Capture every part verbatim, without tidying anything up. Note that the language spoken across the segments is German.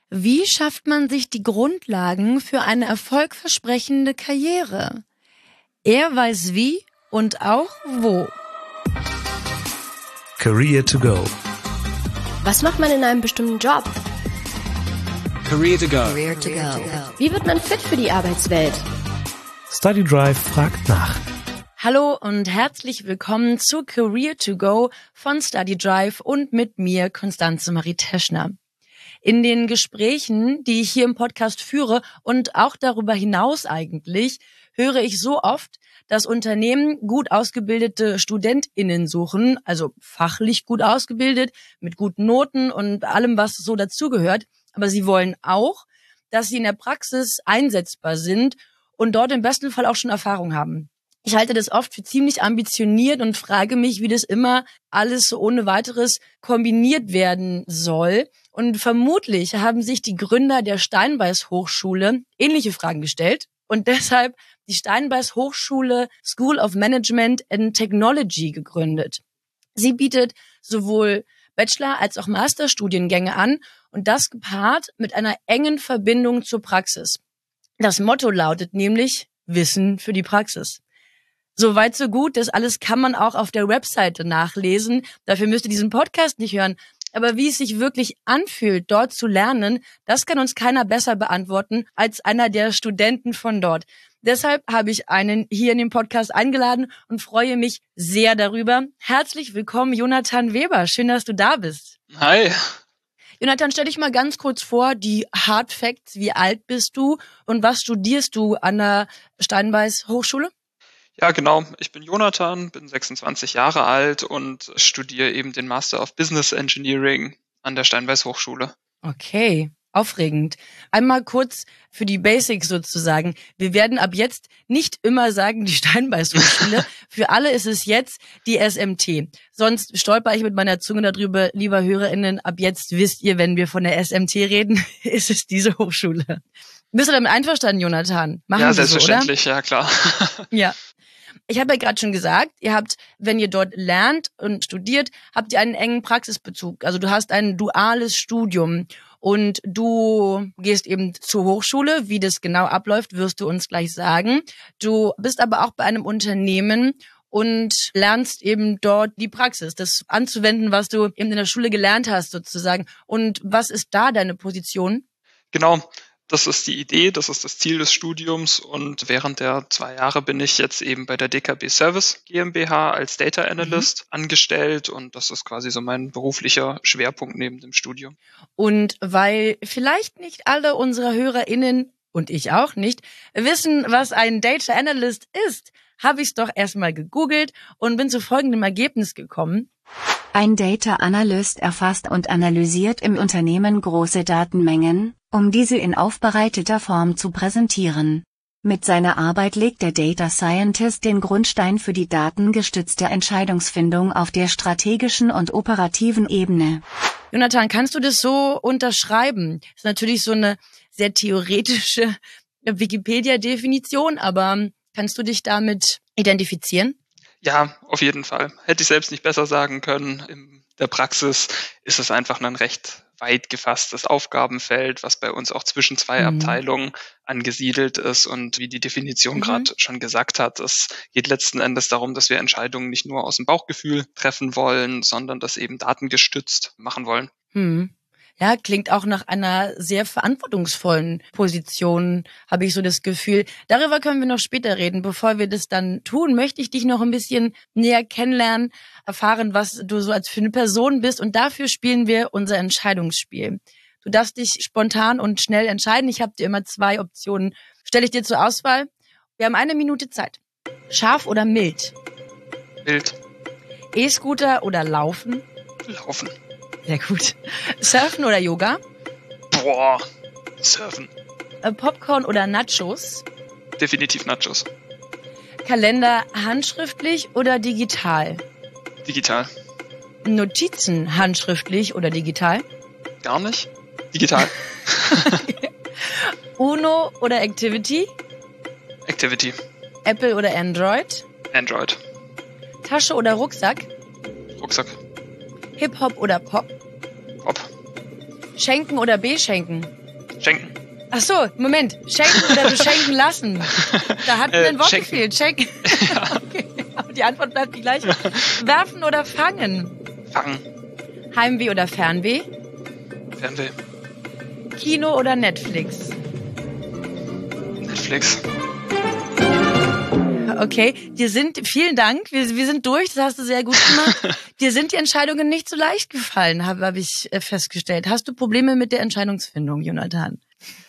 Wie schafft man sich die Grundlagen für eine erfolgversprechende Karriere? Er weiß wie und auch wo. Career to go. Was macht man in einem bestimmten Job? Career to go. Career to go. Wie wird man fit für die Arbeitswelt? Study Drive fragt nach. Hallo und herzlich willkommen zu Career to go von Study Drive und mit mir, Constanze Marie Teschner. In den Gesprächen, die ich hier im Podcast führe und auch darüber hinaus eigentlich, höre ich so oft, dass Unternehmen gut ausgebildete StudentInnen suchen, also fachlich gut ausgebildet, mit guten Noten und allem, was so dazugehört. Aber sie wollen auch, dass sie in der Praxis einsetzbar sind und dort im besten Fall auch schon Erfahrung haben. Ich halte das oft für ziemlich ambitioniert und frage mich, wie das immer alles so ohne weiteres kombiniert werden soll. Und vermutlich haben sich die Gründer der Steinbeis Hochschule ähnliche Fragen gestellt und deshalb die Steinbeis Hochschule School of Management and Technology gegründet. Sie bietet sowohl Bachelor- als auch Masterstudiengänge an und das gepaart mit einer engen Verbindung zur Praxis. Das Motto lautet nämlich Wissen für die Praxis. Soweit so gut, das alles kann man auch auf der Webseite nachlesen. Dafür müsst ihr diesen Podcast nicht hören. Aber wie es sich wirklich anfühlt, dort zu lernen, das kann uns keiner besser beantworten als einer der Studenten von dort. Deshalb habe ich einen hier in den Podcast eingeladen und freue mich sehr darüber. Herzlich willkommen, Jonathan Weber. Schön, dass du da bist. Hi. Jonathan, stell dich mal ganz kurz vor, die Hard Facts. Wie alt bist du und was studierst du an der Steinbeis Hochschule? Ja, genau. Ich bin Jonathan, bin sechsundzwanzig Jahre alt und studiere eben den Master of Business Engineering an der Steinbeis Hochschule. Okay, aufregend. Einmal kurz für die Basics sozusagen. Wir werden ab jetzt nicht immer sagen, die Steinbeis Hochschule. Für alle ist es jetzt die S M T. Sonst stolper ich mit meiner Zunge darüber, lieber HörerInnen. Ab jetzt wisst ihr, wenn wir von der S M T reden, ist es diese Hochschule. Bist du damit einverstanden, Jonathan? Machen ja, wir selbstverständlich, so, oder? Ja, klar. Ja. Ich habe ja gerade schon gesagt, ihr habt, wenn ihr dort lernt und studiert, habt ihr einen engen Praxisbezug. Also du hast ein duales Studium und du gehst eben zur Hochschule. Wie das genau abläuft, wirst du uns gleich sagen. Du bist aber auch bei einem Unternehmen und lernst eben dort die Praxis, das anzuwenden, was du eben in der Schule gelernt hast sozusagen. Und was ist da deine Position? Genau. Das ist die Idee, das ist das Ziel des Studiums und während der zwei Jahre bin ich jetzt eben bei der D K B Service GmbH als Data Analyst mhm. angestellt und das ist quasi so mein beruflicher Schwerpunkt neben dem Studium. Und weil vielleicht nicht alle unserer HörerInnen und ich auch nicht wissen, was ein Data Analyst ist, habe ich es doch erstmal gegoogelt und bin zu folgendem Ergebnis gekommen. Ein Data Analyst erfasst und analysiert im Unternehmen große Datenmengen, um diese in aufbereiteter Form zu präsentieren. Mit seiner Arbeit legt der Data Scientist den Grundstein für die datengestützte Entscheidungsfindung auf der strategischen und operativen Ebene. Jonathan, kannst du das so unterschreiben? Das ist natürlich so eine sehr theoretische Wikipedia-Definition, aber kannst du dich damit identifizieren? Ja, auf jeden Fall. Hätte ich selbst nicht besser sagen können. In der Praxis ist es einfach ein recht weit gefasstes Aufgabenfeld, was bei uns auch zwischen zwei mhm. Abteilungen angesiedelt ist. Und wie die Definition mhm. gerade schon gesagt hat, es geht letzten Endes darum, dass wir Entscheidungen nicht nur aus dem Bauchgefühl treffen wollen, sondern das eben datengestützt machen wollen. Mhm. Ja, klingt auch nach einer sehr verantwortungsvollen Position, habe ich so das Gefühl. Darüber können wir noch später reden. Bevor wir das dann tun, möchte ich dich noch ein bisschen näher kennenlernen, erfahren, was du so als für eine Person bist. Und dafür spielen wir unser Entscheidungsspiel. Du darfst dich spontan und schnell entscheiden. Ich habe dir immer zwei Optionen. Stelle ich dir zur Auswahl. Wir haben eine Minute Zeit. Scharf oder mild? Mild. E-Scooter oder Laufen? Laufen. Sehr gut. Surfen oder Yoga? Boah, Surfen. Popcorn oder Nachos? Definitiv Nachos. Kalender handschriftlich oder digital? Digital. Notizen handschriftlich oder digital? Gar nicht. Digital. Uno oder Activity? Activity. Apple oder Android? Android. Tasche oder Rucksack? Rucksack. Hip-Hop oder Pop? Pop. Schenken oder beschenken? Schenken. Ach so, Moment. Schenken oder beschenken lassen? Da hat mir Äh, ein Wort schenken. gefehlt. Schenken. Okay, aber die Antwort bleibt die gleiche. Werfen oder fangen? Fangen. Heimweh oder Fernweh? Fernweh. Kino oder Netflix? Netflix. Okay, dir sind, vielen Dank, wir, wir sind durch, das hast du sehr gut gemacht. Dir sind die Entscheidungen nicht so leicht gefallen, habe hab ich äh, festgestellt. Hast du Probleme mit der Entscheidungsfindung, Jonathan?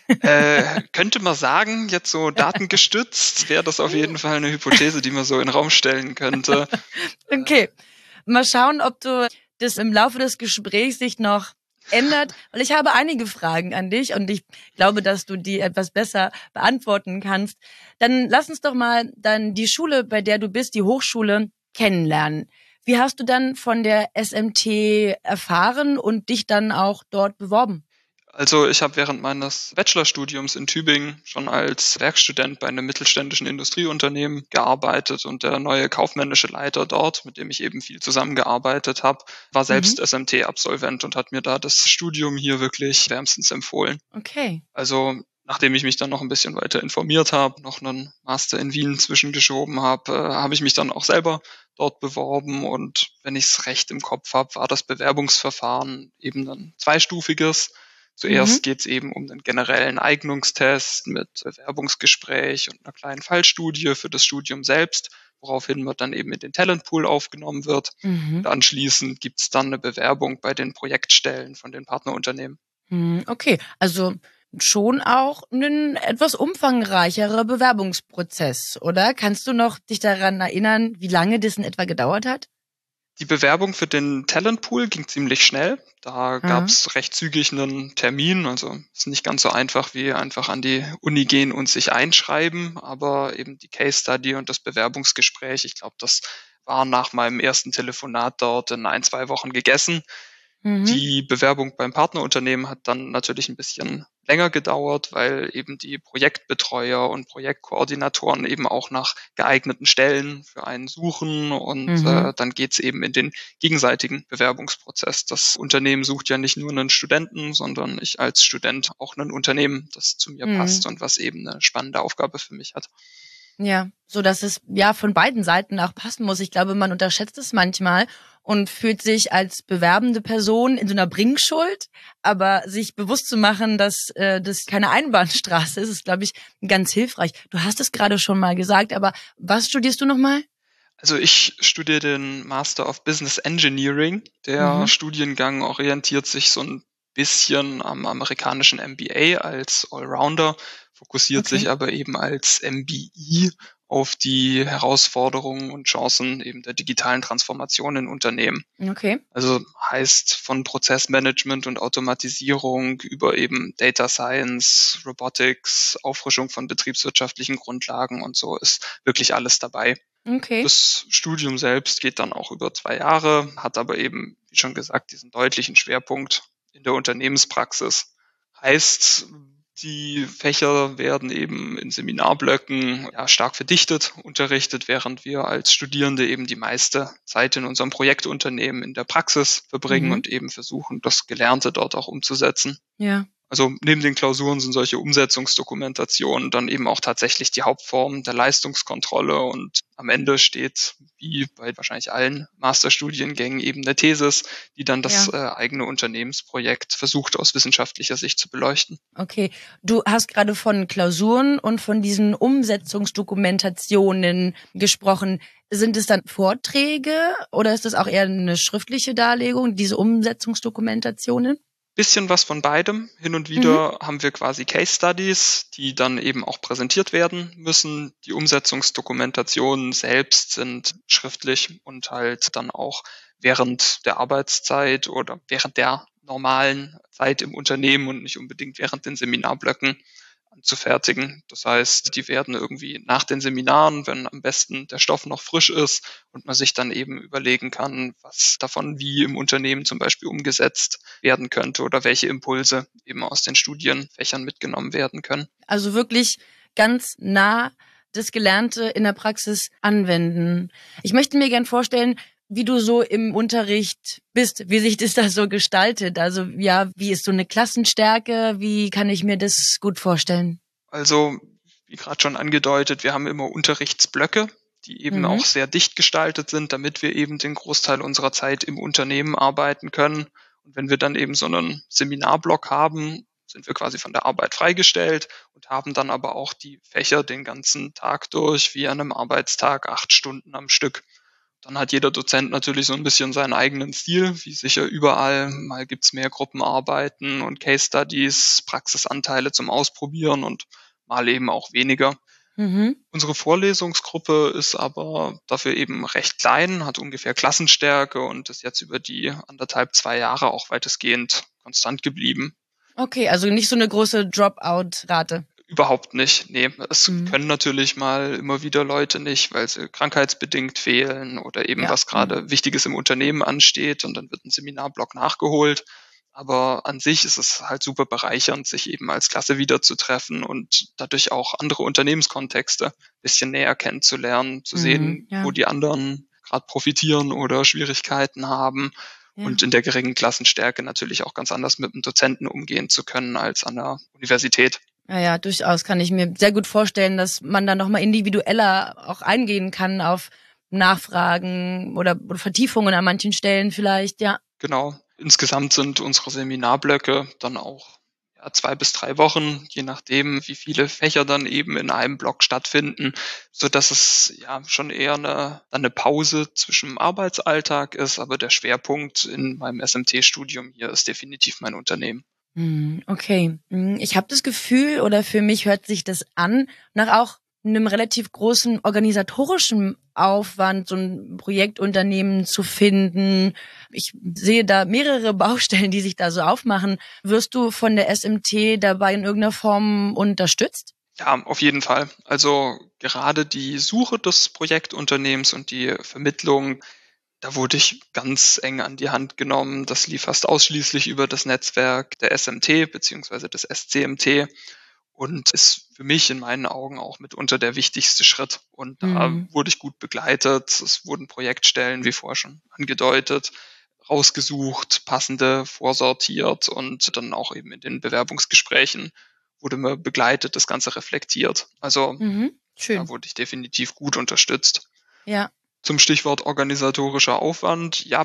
Äh, könnte man sagen, jetzt so datengestützt wäre das auf jeden Fall eine Hypothese, die man so in den Raum stellen könnte. Okay, mal schauen, ob du das im Laufe des Gesprächs sich noch ändert, weil ich habe einige Fragen an dich und ich glaube, dass du die etwas besser beantworten kannst. Dann lass uns doch mal dann die Schule, bei der du bist, die Hochschule, kennenlernen. Wie hast du dann von der S M T erfahren und dich dann auch dort beworben? Also ich habe während meines Bachelorstudiums in Tübingen schon als Werkstudent bei einem mittelständischen Industrieunternehmen gearbeitet und der neue kaufmännische Leiter dort, mit dem ich eben viel zusammengearbeitet habe, war selbst Mhm. S M T-Absolvent und hat mir da das Studium hier wirklich wärmstens empfohlen. Okay. Also nachdem ich mich dann noch ein bisschen weiter informiert habe, noch einen Master in Wien zwischengeschoben habe, äh, habe ich mich dann auch selber dort beworben und wenn ich es recht im Kopf habe, war das Bewerbungsverfahren eben ein zweistufiges. Zuerst Mhm. geht es eben um den generellen Eignungstest mit Bewerbungsgespräch und einer kleinen Fallstudie für das Studium selbst, woraufhin man dann eben in den Talentpool aufgenommen wird. Mhm. Und anschließend gibt es dann eine Bewerbung bei den Projektstellen von den Partnerunternehmen. Hm, okay, also schon auch ein etwas umfangreicherer Bewerbungsprozess, oder? Kannst du noch dich daran erinnern, wie lange das in etwa gedauert hat? Die Bewerbung für den Talentpool ging ziemlich schnell. Da Mhm. gab es recht zügig einen Termin. Also ist nicht ganz so einfach wie einfach an die Uni gehen und sich einschreiben. Aber eben die Case Study und das Bewerbungsgespräch, ich glaube, das war nach meinem ersten Telefonat dort in ein, zwei Wochen gegessen. Mhm. Die Bewerbung beim Partnerunternehmen hat dann natürlich ein bisschen länger gedauert, weil eben die Projektbetreuer und Projektkoordinatoren eben auch nach geeigneten Stellen für einen suchen und Mhm. äh, dann geht's eben in den gegenseitigen Bewerbungsprozess. Das Unternehmen sucht ja nicht nur einen Studenten, sondern ich als Student auch ein Unternehmen, das zu mir Mhm. passt und was eben eine spannende Aufgabe für mich hat. Ja, so dass es ja von beiden Seiten auch passen muss. Ich glaube, man unterschätzt es manchmal und fühlt sich als bewerbende Person in so einer Bringschuld, aber sich bewusst zu machen, dass äh, das keine Einbahnstraße ist, ist, glaube ich, ganz hilfreich. Du hast es gerade schon mal gesagt, aber was studierst du nochmal? Also ich studiere den Master of Business Engineering. Der Mhm. Studiengang orientiert sich so ein bisschen am amerikanischen M B A als Allrounder, fokussiert Okay. sich aber eben als M B I auf die Herausforderungen und Chancen eben der digitalen Transformation in Unternehmen. Okay. Also heißt von Prozessmanagement und Automatisierung über eben Data Science, Robotics, Auffrischung von betriebswirtschaftlichen Grundlagen und so ist wirklich alles dabei. Okay. Das Studium selbst geht dann auch über zwei Jahre, hat aber eben, wie schon gesagt, diesen deutlichen Schwerpunkt in der Unternehmenspraxis. Heißt, die Fächer werden eben in Seminarblöcken ja, stark verdichtet unterrichtet, während wir als Studierende eben die meiste Zeit in unserem Projektunternehmen in der Praxis verbringen Mhm. und eben versuchen, das Gelernte dort auch umzusetzen. Ja. Also neben den Klausuren sind solche Umsetzungsdokumentationen dann eben auch tatsächlich die Hauptform der Leistungskontrolle und am Ende steht, wie bei wahrscheinlich allen Masterstudiengängen, eben eine Thesis, die dann das Ja. äh, eigene Unternehmensprojekt versucht aus wissenschaftlicher Sicht zu beleuchten. Okay, du hast gerade von Klausuren und von diesen Umsetzungsdokumentationen gesprochen. Sind es dann Vorträge oder ist das auch eher eine schriftliche Darlegung, diese Umsetzungsdokumentationen? Bisschen was von beidem. Hin und Mhm. wieder haben wir quasi Case Studies, die dann eben auch präsentiert werden müssen. Die Umsetzungsdokumentationen selbst sind schriftlich und halt dann auch während der Arbeitszeit oder während der normalen Zeit im Unternehmen und nicht unbedingt während den Seminarblöcken anzufertigen. Das heißt, die werden irgendwie nach den Seminaren, wenn am besten der Stoff noch frisch ist und man sich dann eben überlegen kann, was davon wie im Unternehmen zum Beispiel umgesetzt werden könnte oder welche Impulse eben aus den Studienfächern mitgenommen werden können. Also wirklich ganz nah das Gelernte in der Praxis anwenden. Ich möchte mir gern vorstellen, wie du so im Unterricht bist, wie sich das da so gestaltet. Also ja, wie ist so eine Klassenstärke? Wie kann ich mir das gut vorstellen? Also, wie gerade schon angedeutet, wir haben immer Unterrichtsblöcke, die eben Mhm. auch sehr dicht gestaltet sind, damit wir eben den Großteil unserer Zeit im Unternehmen arbeiten können. Und wenn wir dann eben so einen Seminarblock haben, sind wir quasi von der Arbeit freigestellt und haben dann aber auch die Fächer den ganzen Tag durch, wie an einem Arbeitstag, acht Stunden am Stück. Dann hat jeder Dozent natürlich so ein bisschen seinen eigenen Stil, wie sicher überall. Mal gibt's mehr Gruppenarbeiten und Case Studies, Praxisanteile zum Ausprobieren und mal eben auch weniger. Mhm. Unsere Vorlesungsgruppe ist aber dafür eben recht klein, hat ungefähr Klassenstärke und ist jetzt über die anderthalb, zwei Jahre auch weitestgehend konstant geblieben. Okay, also nicht so eine große Dropout-Rate. Überhaupt nicht. Nee, es Mhm. können natürlich mal immer wieder Leute nicht, weil sie krankheitsbedingt fehlen oder eben Ja. was gerade Wichtiges im Unternehmen ansteht und dann wird ein Seminarblock nachgeholt. Aber an sich ist es halt super bereichernd, sich eben als Klasse wiederzutreffen und dadurch auch andere Unternehmenskontexte ein bisschen näher kennenzulernen, zu Mhm, sehen, ja. wo die anderen gerade profitieren oder Schwierigkeiten haben. Ja. Und in der geringen Klassenstärke natürlich auch ganz anders mit dem Dozenten umgehen zu können als an der Universität. Ja, ja, durchaus kann ich mir sehr gut vorstellen, dass man da nochmal individueller auch eingehen kann auf Nachfragen oder, oder Vertiefungen an manchen Stellen vielleicht, ja. Genau. Insgesamt sind unsere Seminarblöcke dann auch ja, zwei bis drei Wochen, je nachdem, wie viele Fächer dann eben in einem Block stattfinden, so dass es ja schon eher eine, eine Pause zwischen dem Arbeitsalltag ist. Aber der Schwerpunkt in meinem S M T-Studium hier ist definitiv mein Unternehmen. Hm, okay. Hm, Ich habe das Gefühl, oder für mich hört sich das an, nach auch einem relativ großen organisatorischen Aufwand, so ein Projektunternehmen zu finden. Ich sehe da mehrere Baustellen, die sich da so aufmachen. Wirst du von der S M T dabei in irgendeiner Form unterstützt? Ja, auf jeden Fall. Also gerade die Suche des Projektunternehmens und die Vermittlung, da wurde ich ganz eng an die Hand genommen. Das lief fast ausschließlich über das Netzwerk der S M T beziehungsweise des S C M T und ist für mich in meinen Augen auch mitunter der wichtigste Schritt. Und da Mhm. wurde ich gut begleitet. Es wurden Projektstellen, wie vorher schon angedeutet, rausgesucht, passende vorsortiert und dann auch eben in den Bewerbungsgesprächen wurde mir begleitet, das Ganze reflektiert. Also Mhm. da Schön. wurde ich definitiv gut unterstützt. Ja. Zum Stichwort organisatorischer Aufwand, ja,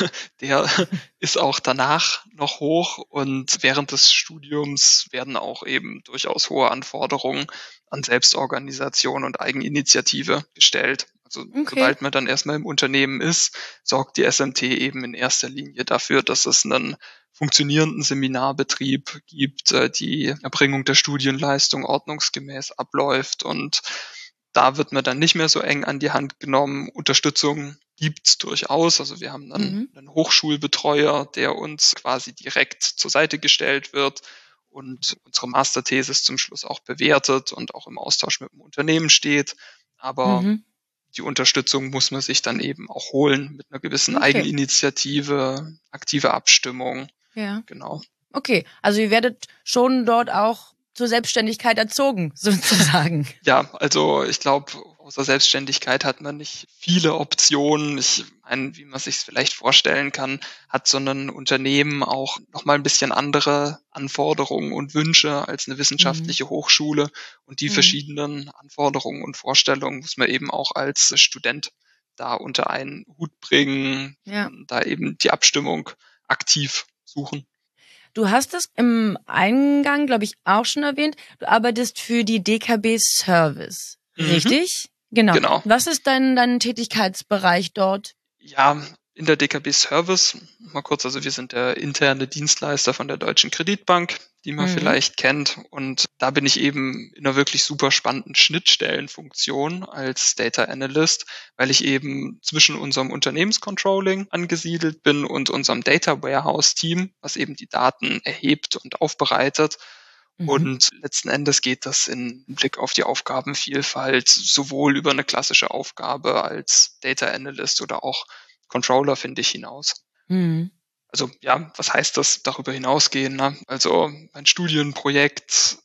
der ist auch danach noch hoch und während des Studiums werden auch eben durchaus hohe Anforderungen an Selbstorganisation und Eigeninitiative gestellt. Also Okay. sobald man dann erstmal im Unternehmen ist, sorgt die S M T eben in erster Linie dafür, dass es einen funktionierenden Seminarbetrieb gibt, äh, die Erbringung der Studienleistung ordnungsgemäß abläuft und da wird man dann nicht mehr so eng an die Hand genommen. Unterstützung gibt's durchaus. Also wir haben dann Mhm. einen Hochschulbetreuer, der uns quasi direkt zur Seite gestellt wird und unsere Masterthesis zum Schluss auch bewertet und auch im Austausch mit dem Unternehmen steht. Aber Mhm. die Unterstützung muss man sich dann eben auch holen mit einer gewissen Okay. Eigeninitiative, aktive Abstimmung. Ja. Genau. Okay, also ihr werdet schon dort auch zur Selbstständigkeit erzogen, sozusagen. Ja, also ich glaube, außer Selbstständigkeit hat man nicht viele Optionen. Ich meine, wie man sich es vielleicht vorstellen kann, hat so ein Unternehmen auch nochmal ein bisschen andere Anforderungen und Wünsche als eine wissenschaftliche Hochschule. Und die Mhm. verschiedenen Anforderungen und Vorstellungen muss man eben auch als Student da unter einen Hut bringen, Ja. da eben die Abstimmung aktiv suchen. Du hast es im Eingang, glaube ich, auch schon erwähnt. Du arbeitest für die D K B Service, Mhm. richtig? Genau. Genau. Was ist dein, dein Tätigkeitsbereich dort? Ja, in der D K B Service, mal kurz, also wir sind der interne Dienstleister von der Deutschen Kreditbank, die man Mhm. vielleicht kennt. Und da bin ich eben in einer wirklich super spannenden Schnittstellenfunktion als Data Analyst, weil ich eben zwischen unserem Unternehmenscontrolling angesiedelt bin und unserem Data Warehouse Team, was eben die Daten erhebt und aufbereitet. Mhm. Und letzten Endes geht das in Blick auf die Aufgabenvielfalt sowohl über eine klassische Aufgabe als Data Analyst oder auch Controller, finde ich, hinaus. Mhm. Also ja, was heißt das darüber hinausgehen? Ne? Also mein Studienprojekt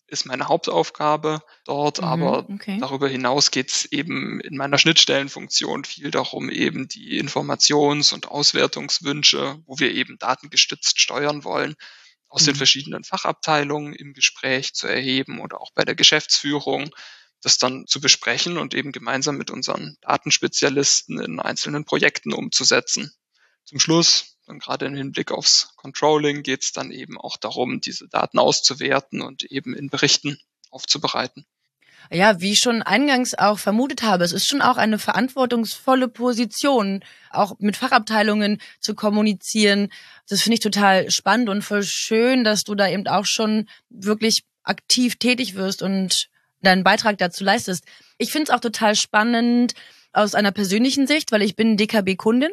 ist meine Hauptaufgabe dort, Mhm, aber okay. darüber hinaus geht es eben in meiner Schnittstellenfunktion viel darum, eben die Informations- und Auswertungswünsche, wo wir eben datengestützt steuern wollen, aus den Mhm. verschiedenen Fachabteilungen im Gespräch zu erheben oder auch bei der Geschäftsführung, das dann zu besprechen und eben gemeinsam mit unseren Datenspezialisten in einzelnen Projekten umzusetzen. Zum Schluss, dann gerade im Hinblick aufs Controlling, geht es dann eben auch darum, diese Daten auszuwerten und eben in Berichten aufzubereiten. Ja, wie ich schon eingangs auch vermutet habe, es ist schon auch eine verantwortungsvolle Position, auch mit Fachabteilungen zu kommunizieren. Das finde ich total spannend und voll schön, dass du da eben auch schon wirklich aktiv tätig wirst und deinen Beitrag dazu leistest. Ich finde es auch total spannend aus einer persönlichen Sicht, weil ich bin D K B-Kundin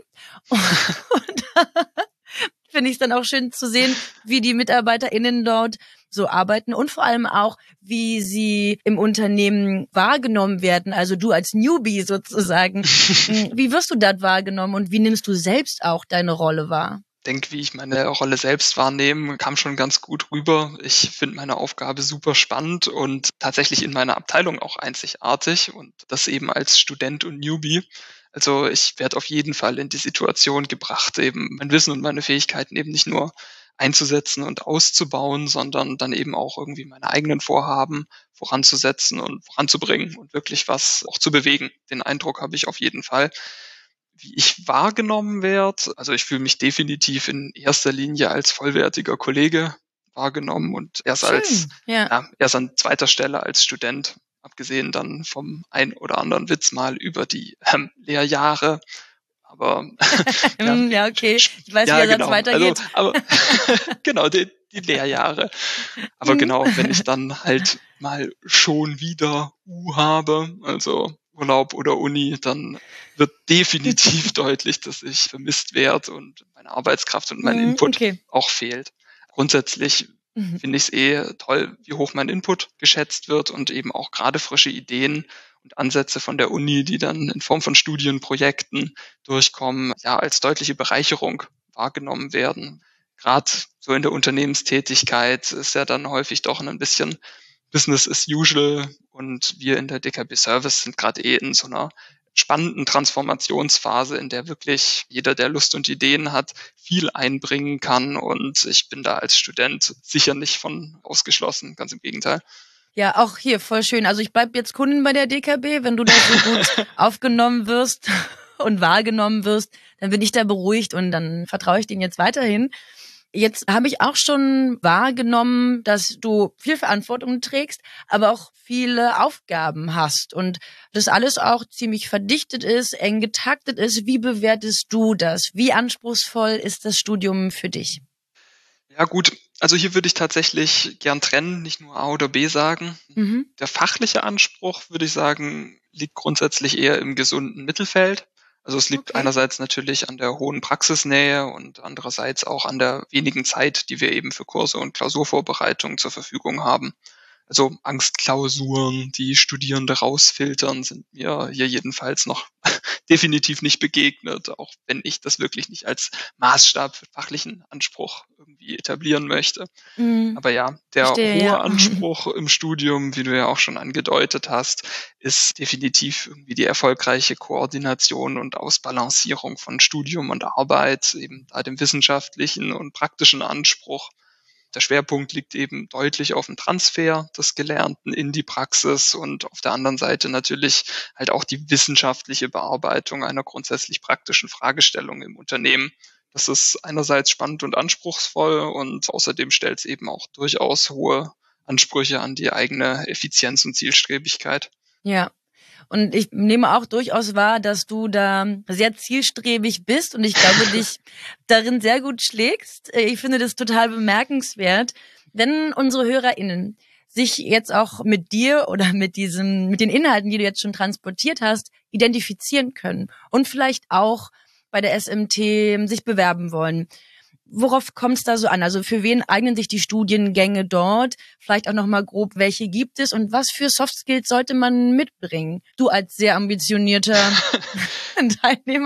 und finde ich es dann auch schön zu sehen, wie die MitarbeiterInnen dort so arbeiten und vor allem auch, wie sie im Unternehmen wahrgenommen werden. Also du als Newbie sozusagen. Wie wirst du dort wahrgenommen und wie nimmst du selbst auch deine Rolle wahr? Ich denke, wie ich meine Rolle selbst wahrnehme, kam schon ganz gut rüber. Ich finde meine Aufgabe super spannend und tatsächlich in meiner Abteilung auch einzigartig und das eben als Student und Newbie. Also ich werde auf jeden Fall in die Situation gebracht, eben mein Wissen und meine Fähigkeiten eben nicht nur einzusetzen und auszubauen, sondern dann eben auch irgendwie meine eigenen Vorhaben voranzusetzen und voranzubringen und wirklich was auch zu bewegen. Den Eindruck habe ich auf jeden Fall. Wie ich wahrgenommen werde, also ich fühle mich definitiv in erster Linie als vollwertiger Kollege wahrgenommen und erst Schön, als, ja. ja, erst an zweiter Stelle als Student, abgesehen dann vom ein oder anderen Witz mal über die ähm, Lehrjahre. Aber ja, Ja, okay. Ich weiß, ja, wie der Satz genau. weitergeht. Also, aber genau, die, die Lehrjahre. Aber Mhm. genau, wenn ich dann halt mal schon wieder U habe, also Urlaub oder Uni, dann wird definitiv deutlich, dass ich vermisst werde und meine Arbeitskraft und mein Mhm, Input okay. auch fehlt. Grundsätzlich Mhm. finde ich es eh toll, wie hoch mein Input geschätzt wird und eben auch gerade frische Ideen und Ansätze von der Uni, die dann in Form von Studienprojekten durchkommen, ja, als deutliche Bereicherung wahrgenommen werden. Gerade so in der Unternehmenstätigkeit ist ja dann häufig doch ein bisschen Business as usual und wir in der D K B Service sind gerade eh in so einer spannenden Transformationsphase, in der wirklich jeder, der Lust und Ideen hat, viel einbringen kann und ich bin da als Student sicher nicht von ausgeschlossen, ganz im Gegenteil. Ja, auch hier voll schön. Also ich bleib jetzt Kundin bei der D K B, wenn du da so gut aufgenommen wirst und wahrgenommen wirst, dann bin ich da beruhigt und dann vertraue ich denen jetzt weiterhin. Jetzt habe ich auch schon wahrgenommen, dass du viel Verantwortung trägst, aber auch viele Aufgaben hast und das alles auch ziemlich verdichtet ist, eng getaktet ist. Wie bewertest du das? Wie anspruchsvoll ist das Studium für dich? Ja gut, also hier würde ich tatsächlich gern trennen, nicht nur A oder B sagen. Mhm. Der fachliche Anspruch, würde ich sagen, liegt grundsätzlich eher im gesunden Mittelfeld. Also es liegt Okay. einerseits natürlich an der hohen Praxisnähe und andererseits auch an der wenigen Zeit, die wir eben für Kurse und Klausurvorbereitungen zur Verfügung haben. Also Angstklausuren, die Studierende rausfiltern, sind mir hier jedenfalls noch definitiv nicht begegnet, auch wenn ich das wirklich nicht als Maßstab für fachlichen Anspruch irgendwie etablieren möchte. Mhm. Aber ja, der Verstehe, hohe ja. Anspruch im Studium, wie du ja auch schon angedeutet hast, ist definitiv irgendwie die erfolgreiche Koordination und Ausbalancierung von Studium und Arbeit, eben da dem wissenschaftlichen und praktischen Anspruch. Der Schwerpunkt liegt eben deutlich auf dem Transfer des Gelernten in die Praxis und auf der anderen Seite natürlich halt auch die wissenschaftliche Bearbeitung einer grundsätzlich praktischen Fragestellung im Unternehmen. Das ist einerseits spannend und anspruchsvoll und außerdem stellt es eben auch durchaus hohe Ansprüche an die eigene Effizienz und Zielstrebigkeit. Ja. Und ich nehme auch durchaus wahr, dass du da sehr zielstrebig bist und ich glaube, dich darin sehr gut schlägst. Ich finde das total bemerkenswert, wenn unsere HörerInnen sich jetzt auch mit dir oder mit diesem, mit den Inhalten, die du jetzt schon transportiert hast, identifizieren können und vielleicht auch bei der S M T sich bewerben wollen. Worauf kommt es da so an? Also für wen eignen sich die Studiengänge dort? Vielleicht auch nochmal grob, welche gibt es und was für Soft Skills sollte man mitbringen? Du als sehr ambitionierter Teilnehmer?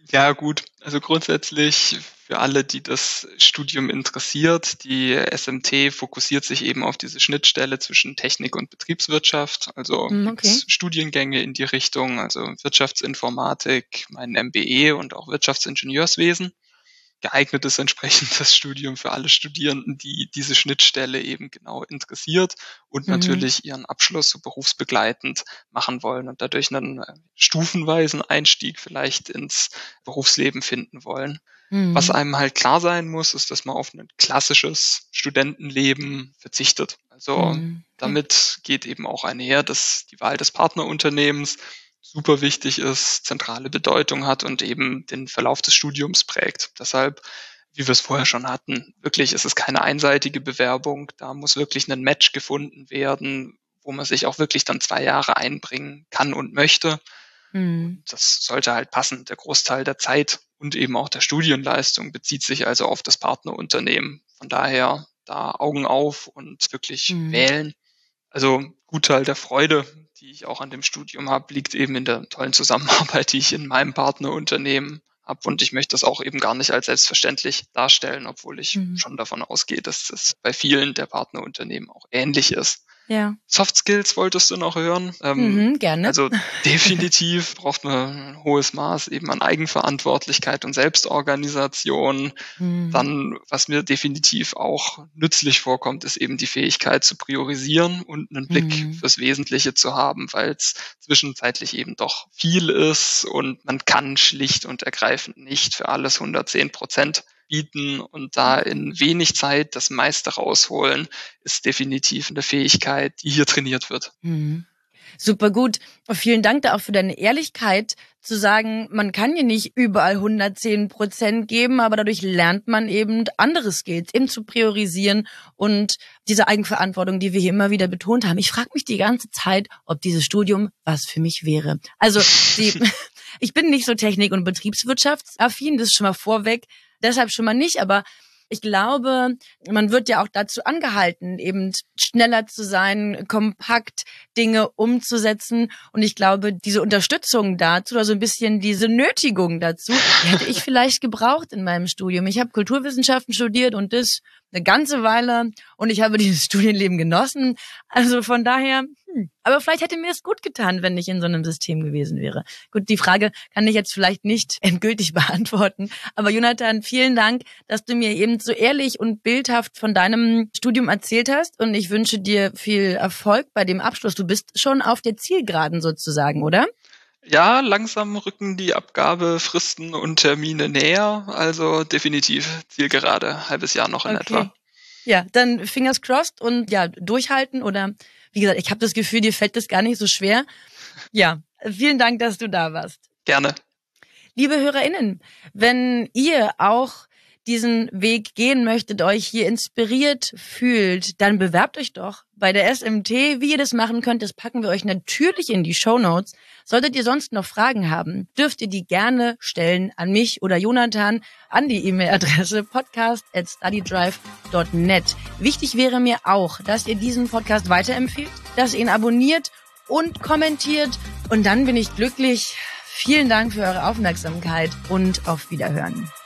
Ja, gut. Also grundsätzlich für alle, die das Studium interessiert, die S M T fokussiert sich eben auf diese Schnittstelle zwischen Technik und Betriebswirtschaft. Also Mm, gibt okay. es Studiengänge in die Richtung, also Wirtschaftsinformatik, mein M B E und auch Wirtschaftsingenieurswesen. Geeignet ist entsprechend das Studium für alle Studierenden, die diese Schnittstelle eben genau interessiert und Mhm. natürlich ihren Abschluss so berufsbegleitend machen wollen und dadurch einen äh, stufenweisen Einstieg vielleicht ins Berufsleben finden wollen. Mhm. Was einem halt klar sein muss, ist, dass man auf ein klassisches Studentenleben verzichtet. Also Mhm. Okay. damit geht eben auch einher, dass die Wahl des Partnerunternehmens super wichtig ist, zentrale Bedeutung hat und eben den Verlauf des Studiums prägt. Deshalb, wie wir es vorher schon hatten, wirklich ist es keine einseitige Bewerbung. Da muss wirklich ein Match gefunden werden, wo man sich auch wirklich dann zwei Jahre einbringen kann und möchte. Mhm. Das sollte halt passen. Der Großteil der Zeit und eben auch der Studienleistung bezieht sich also auf das Partnerunternehmen. Von daher da Augen auf und wirklich Mhm. wählen. Also Gutteil der Freude, die ich auch an dem Studium habe, liegt eben in der tollen Zusammenarbeit, die ich in meinem Partnerunternehmen habe. Und ich möchte das auch eben gar nicht als selbstverständlich darstellen, obwohl ich Mhm. schon davon ausgehe, dass das bei vielen der Partnerunternehmen auch ähnlich ist. Ja. Soft Skills wolltest du noch hören? Ähm, Mhm, gerne. Also definitiv braucht man ein hohes Maß eben an Eigenverantwortlichkeit und Selbstorganisation. Mhm. Dann, was mir definitiv auch nützlich vorkommt, ist eben die Fähigkeit zu priorisieren und einen Blick Mhm. fürs Wesentliche zu haben, weil es zwischenzeitlich eben doch viel ist und man kann schlicht und ergreifend nicht für alles hundertzehn Prozent bieten und da in wenig Zeit das meiste rausholen, ist definitiv eine Fähigkeit, die hier trainiert wird. Mhm. Super gut. Vielen Dank da auch für deine Ehrlichkeit, zu sagen, man kann ja nicht überall hundertzehn Prozent geben, aber dadurch lernt man eben andere Skills, eben zu priorisieren und diese Eigenverantwortung, die wir hier immer wieder betont haben. Ich frage mich die ganze Zeit, ob dieses Studium was für mich wäre. Also die, ich bin nicht so technik- und betriebswirtschaftsaffin, das ist schon mal vorweg, deshalb schon mal nicht, aber ich glaube, man wird ja auch dazu angehalten, eben schneller zu sein, kompakt Dinge umzusetzen. Und ich glaube, diese Unterstützung dazu, oder so ein bisschen diese Nötigung dazu, die hätte ich vielleicht gebraucht in meinem Studium. Ich habe Kulturwissenschaften studiert und das eine ganze Weile und ich habe dieses Studienleben genossen. Also von daher, hm. aber vielleicht hätte mir es gut getan, wenn ich in so einem System gewesen wäre. Gut, die Frage kann ich jetzt vielleicht nicht endgültig beantworten. Aber Jonathan, vielen Dank, dass du mir eben so ehrlich und bildhaft von deinem Studium erzählt hast. Und ich wünsche dir viel Erfolg bei dem Abschluss. Du bist schon auf der Zielgeraden sozusagen, oder? Ja, langsam rücken die Abgabefristen und Termine näher, also definitiv Zielgerade, halbes Jahr noch in Okay. etwa. Ja, dann fingers crossed und ja, durchhalten oder wie gesagt, ich habe das Gefühl, dir fällt das gar nicht so schwer. Ja, vielen Dank, dass du da warst. Gerne. Liebe HörerInnen, wenn ihr auch diesen Weg gehen möchtet, euch hier inspiriert fühlt, dann bewerbt euch doch bei der S M T. Wie ihr das machen könnt, das packen wir euch natürlich in die Shownotes. Solltet ihr sonst noch Fragen haben, dürft ihr die gerne stellen an mich oder Jonathan an die E-Mail-Adresse podcast at studydrive dot net. Wichtig wäre mir auch, dass ihr diesen Podcast weiterempfehlt, dass ihr ihn abonniert und kommentiert und dann bin ich glücklich. Vielen Dank für eure Aufmerksamkeit und auf Wiederhören.